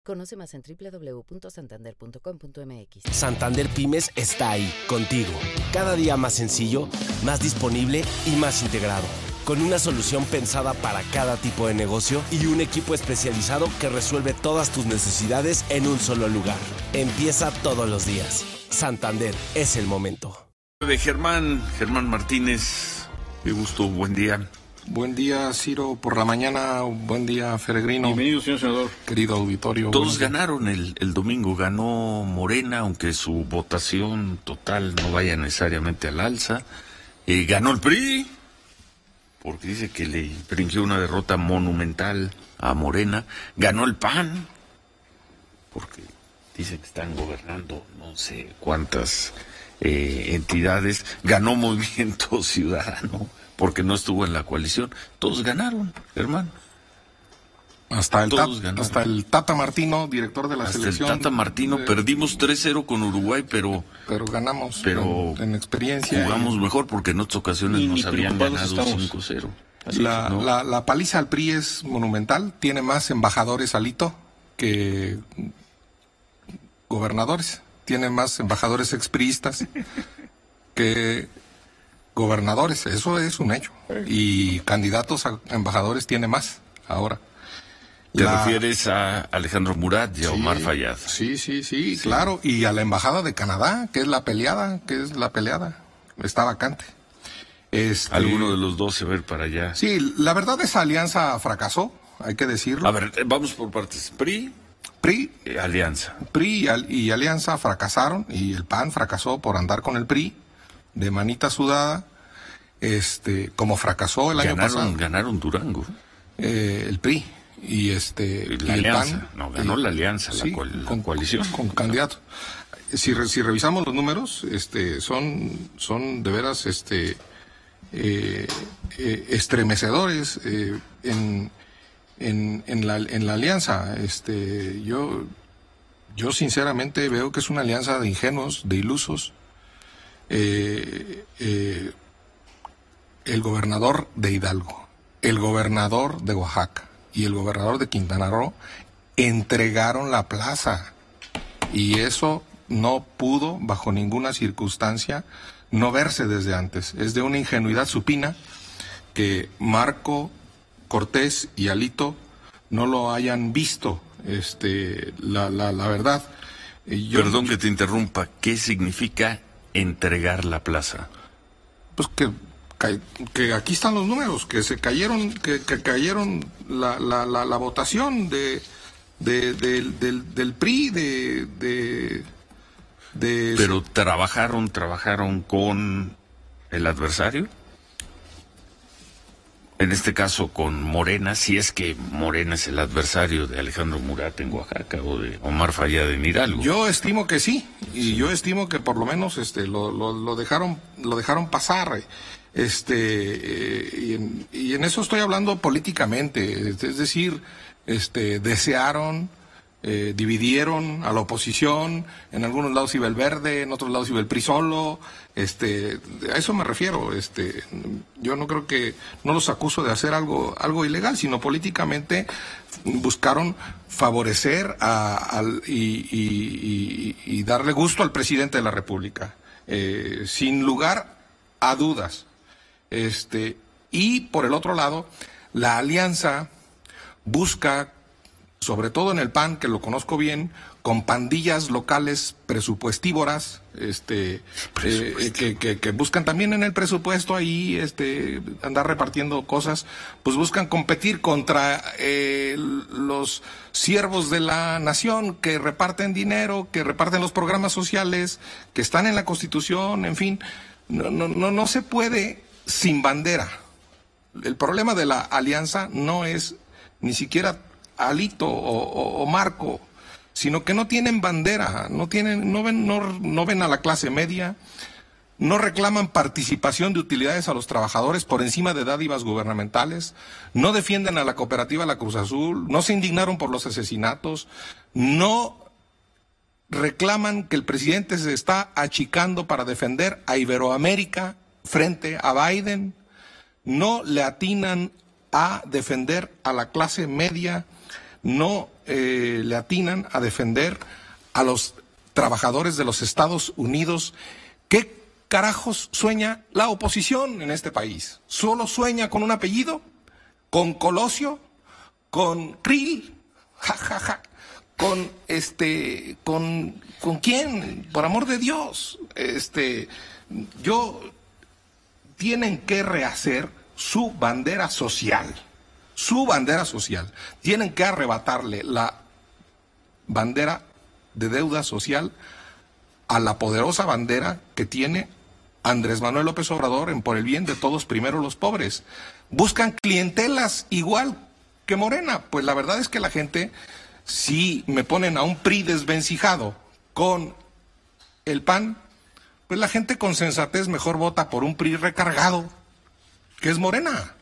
Conoce más en www.santander.com.mx. Santander Pymes está ahí, contigo. Cada día más sencillo, más disponible y más integrado. Con una solución pensada para cada tipo de negocio y un equipo especializado que resuelve todas tus necesidades en un solo lugar. Empieza todos los días. Santander, es el momento. De Germán Martínez, qué gusto, buen día. Buen día, Ciro, por la mañana. Buen día, Peregrino. Bienvenido, señor senador. Querido auditorio. Todos ganaron el domingo. Ganó Morena, aunque su votación total no vaya necesariamente al alza. Ganó el PRI, porque dice que le infringió una derrota monumental a Morena. Ganó el PAN, porque dice que están gobernando no sé cuántas entidades. Ganó Movimiento Ciudadano, porque no estuvo en la coalición. Todos ganaron, hermano. Hasta el Tata Martino, director de la selección. Hasta el Tata Martino, perdimos 3-0 con Uruguay, pero ganamos en experiencia. Jugamos mejor porque en otras ocasiones nos habían ganado 5-0. La paliza al PRI es monumental. Tiene más embajadores, Alito, que gobernadores. Tiene más embajadores expriistas que gobernadores. Eso es un hecho. Y candidatos a embajadores tiene más ahora. ¿Te refieres a Alejandro Murat y a Omar Fayad? Sí, claro. Y a la embajada de Canadá, que es la peleada. Está vacante. Alguno de los dos se va a ir para allá. Sí, la verdad esa alianza fracasó, hay que decirlo. A ver, vamos por partes. PRI Alianza. PRI y Alianza fracasaron, y el PAN fracasó por andar con el PRI de manita sudada, como fracasó el año pasado. Ganaron Durango. El PRI y la Alianza. PAN, ganó la Alianza, la coalición. Con candidatos. Si revisamos los números, son de veras estremecedores en la alianza. Yo sinceramente veo que es una alianza de ingenuos, de ilusos. El gobernador de Hidalgo, el gobernador de Oaxaca y el gobernador de Quintana Roo entregaron la plaza, y eso no pudo bajo ninguna circunstancia no verse desde antes. Es de una ingenuidad supina que Marco, Cortés y Alito no lo hayan visto, la verdad. Perdón que te interrumpa, ¿qué significa entregar la plaza? Pues que aquí están los números, que se cayeron, que cayeron la votación del PRI, ¿Pero trabajaron con el adversario? En este caso con Morena, si es que Morena es el adversario de Alejandro Murat en Oaxaca o de Omar Fayad en Hidalgo. Yo estimo que sí, y yo estimo que por lo menos lo dejaron pasar. Y en eso estoy hablando políticamente, es decir, desearon, dividieron a la oposición. En algunos lados iba el Verde, en otros lados iba el PRI solo. A eso me refiero. Yo no creo no los acuso de hacer algo ilegal, sino políticamente buscaron favorecer y darle gusto al presidente de la República, sin lugar a dudas. Y por el otro lado, la alianza busca, sobre todo en el PAN, que lo conozco bien, con pandillas locales presupuestívoras, que buscan también en el presupuesto ahí, andar repartiendo cosas, pues buscan competir contra los siervos de la nación que reparten dinero, que reparten los programas sociales, que están en la Constitución, en fin. No se puede sin bandera. El problema de la alianza no es ni siquiera Alito o Marco, sino que no tienen bandera, no ven a la clase media, no reclaman participación de utilidades a los trabajadores por encima de dádivas gubernamentales, no defienden a la cooperativa La Cruz Azul, no se indignaron por los asesinatos, no reclaman que el presidente se está achicando para defender a Iberoamérica frente a Biden, no le atinan a defender a la clase media, no le atinan a defender a los trabajadores de los Estados Unidos. ¿Qué carajos sueña la oposición en este país? ¿Solo sueña con un apellido? ¿Con Colosio? ¿Con Krill? Ja, ja, ja. ¿Con quién? Por amor de Dios. Tienen que rehacer su bandera social. Su bandera social. Tienen que arrebatarle la bandera de deuda social a la poderosa bandera que tiene Andrés Manuel López Obrador en Por el bien de todos, primero los pobres. Buscan clientelas igual que Morena. Pues la verdad es que la gente, si me ponen a un PRI desvencijado con el PAN, pues la gente con sensatez mejor vota por un PRI recargado, que es Morena.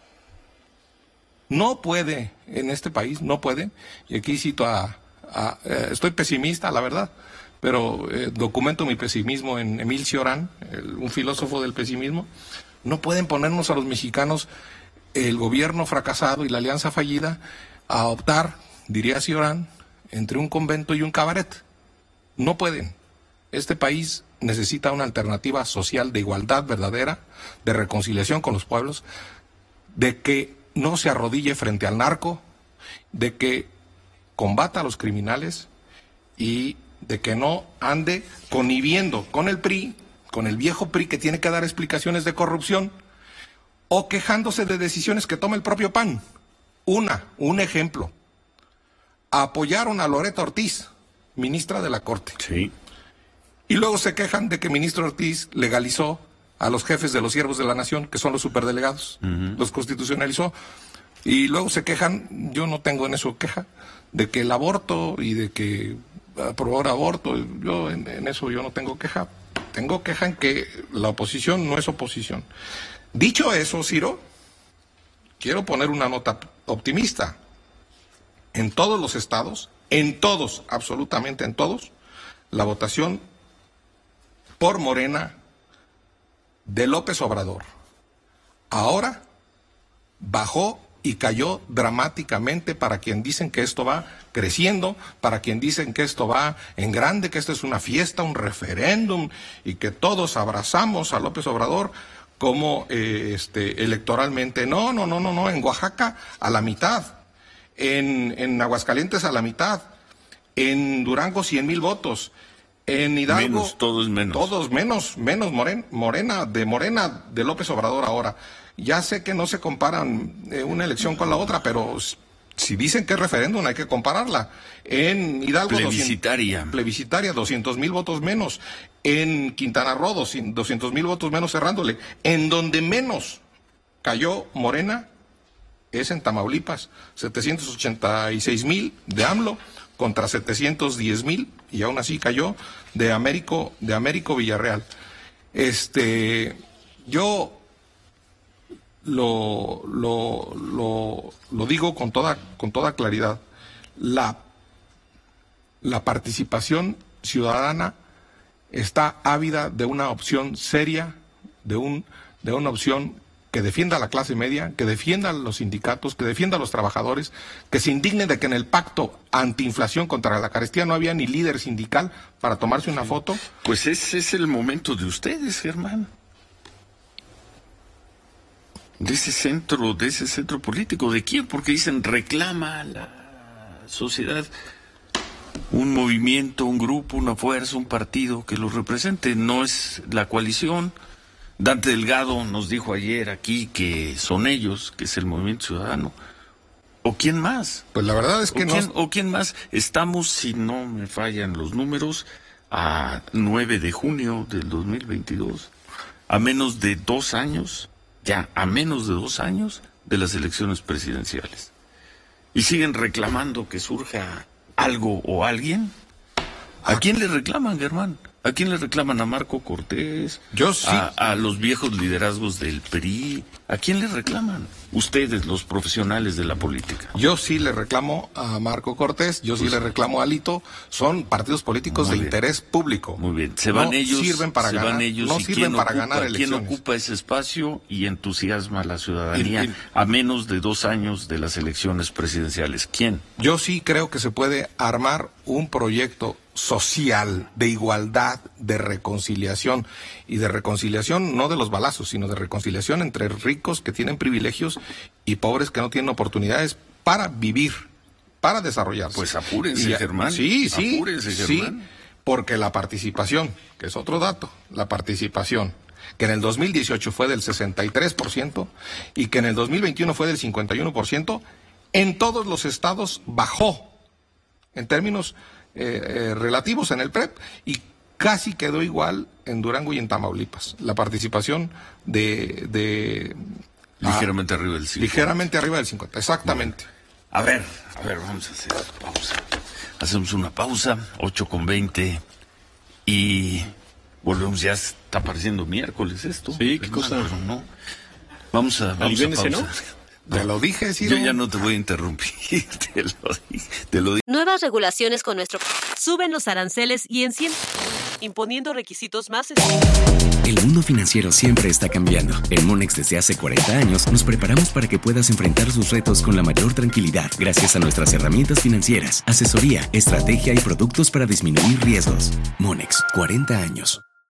No puede, en este país, no puede, y aquí cito estoy pesimista, la verdad, pero documento mi pesimismo en Émile Cioran, un filósofo del pesimismo. No pueden ponernos a los mexicanos, el gobierno fracasado y la alianza fallida, a optar, diría Cioran, entre un convento y un cabaret. No pueden. Este país necesita una alternativa social de igualdad verdadera, de reconciliación con los pueblos, de que no se arrodille frente al narco, de que combata a los criminales y de que no ande conniviendo con el PRI, con el viejo PRI que tiene que dar explicaciones de corrupción o quejándose de decisiones que toma el propio PAN. Un ejemplo. Apoyaron a Loretta Ortiz, ministra de la Corte. Sí. Y luego se quejan de que ministro Ortiz legalizó a los jefes de los siervos de la nación, que son los superdelegados, los constitucionalizó. Y luego se quejan, yo no tengo en eso queja, de que el aborto y de que aprobó el aborto, yo en eso yo no tengo queja. Tengo queja en que la oposición no es oposición. Dicho eso, Ciro, quiero poner una nota optimista. En todos los estados, en todos, absolutamente en todos, la votación por Morena de López Obrador ahora bajó y cayó dramáticamente para quien dicen que esto va creciendo, para quien dicen que esto va en grande, que esto es una fiesta, un referéndum y que todos abrazamos a López Obrador como electoralmente. No, en Oaxaca a la mitad, en Aguascalientes a la mitad, en Durango 100,000 votos, en Hidalgo menos, todos menos Morena de López Obrador ahora. Ya sé que no se comparan una elección con la otra, pero si dicen que es referéndum hay que compararla. En Hidalgo plebiscitaria 200,000 votos menos. En Quintana Roo 200,000 votos menos cerrándole. En donde menos cayó Morena es en Tamaulipas, 786,000 de AMLO contra 710,000 y aún así cayó de Américo Villarreal. Yo lo digo con toda claridad. La participación ciudadana está ávida de una opción seria, de una opción que defienda a la clase media, que defienda a los sindicatos, que defienda a los trabajadores, que se indigne de que en el pacto antiinflación contra la carestía no había ni líder sindical para tomarse una foto. Pues ese es el momento de ustedes, Germán. De ese centro político. ¿De quién? Porque dicen reclama a la sociedad un movimiento, un grupo, una fuerza, un partido que los represente. No es la coalición. Dante Delgado nos dijo ayer aquí que son ellos, que es el Movimiento Ciudadano. ¿O quién más? Pues la verdad es que ¿O quién más? Estamos, si no me fallan los números, a 9 de junio del 2022. A menos de 2 años, a menos de 2 años de las elecciones presidenciales. Y siguen reclamando que surja algo o alguien. ¿A quién le reclaman, Germán? ¿A quién le reclaman? ¿A Marco Cortés? Yo sí. ¿A los viejos liderazgos del PRI? ¿A quién le reclaman? Ustedes, los profesionales de la política. Yo sí le reclamo a Marco Cortés, yo sí le reclamo a Alito. Son partidos políticos de interés público. Muy bien. Se van ellos, sirven para ganar, no sirven para ganar elecciones. ¿Quién ocupa ese espacio y entusiasma a la ciudadanía a menos de 2 años de las elecciones presidenciales? ¿Quién? Yo sí creo que se puede armar un proyecto social, de igualdad, de reconciliación, y de reconciliación no de los balazos, sino de reconciliación entre ricos que tienen privilegios y pobres que no tienen oportunidades para vivir, para desarrollarse. Pues apúrense, Germán. Sí, Apúrense, Germán. sí, porque la participación, que es otro dato, la participación, que en el 2018 fue del 63% y que en el 2021 fue del 51%, en todos los estados bajó, en términos relativos en el PREP, y casi quedó igual en Durango y en Tamaulipas. La participación ligeramente arriba del 50. Ligeramente arriba del 50, exactamente. Bueno, a ver, vamos a hacer pausa. Hacemos una pausa, 8:20, y volvemos. Ya está pareciendo miércoles esto. Sí, qué cosa. Pero no. Vamos a pausa. ¿no? Te lo dije, Ciro. Yo ya no te voy a interrumpir, te lo dije. Nuevas regulaciones con nuestro... Suben los aranceles y imponiendo requisitos más... El mundo financiero siempre está cambiando. En Monex desde hace 40 años nos preparamos para que puedas enfrentar sus retos con la mayor tranquilidad gracias a nuestras herramientas financieras, asesoría, estrategia y productos para disminuir riesgos. Monex, 40 años.